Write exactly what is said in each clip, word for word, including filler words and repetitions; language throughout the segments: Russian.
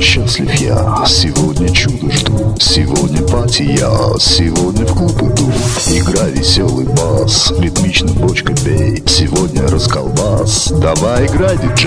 счастлив я, сегодня чудо жду. Сегодня пати я, сегодня в клуб иду. Играй веселый бас, ритмично бочкой бей. Сегодня расколбас, давай играй, диджей.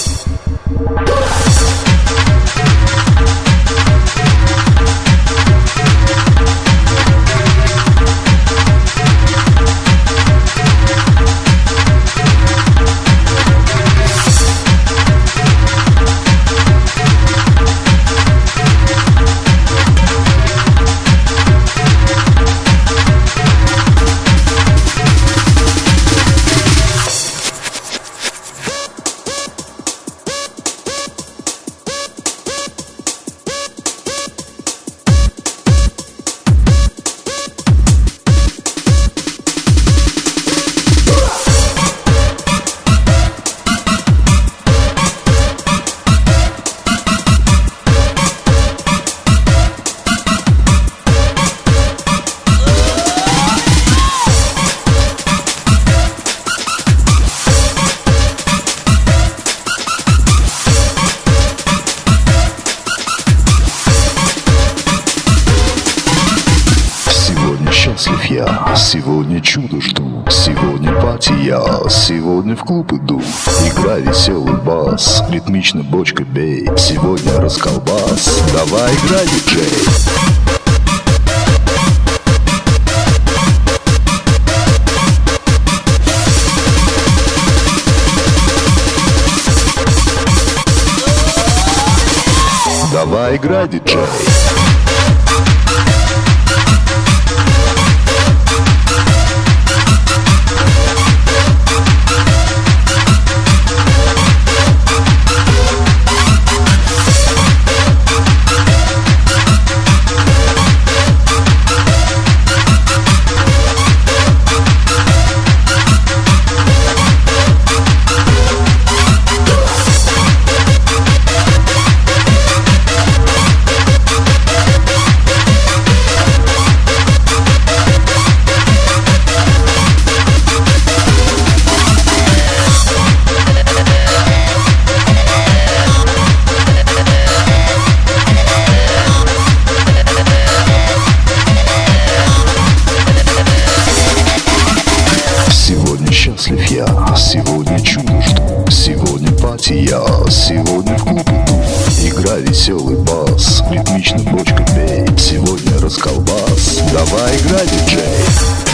Счастлив я, сегодня чудо жду. Сегодня пати я, сегодня в клуб иду. Играй веселый бас, ритмично бочкой бей. Сегодня расколбас, давай играй, диджей. Давай играй, диджей. Счастлив я, сегодня чудо жду. Сегодня пати я, сегодня в клуб иду. Играй веселый бас, ритмично бочкой бей. Сегодня расколбас, давай играй, диджей.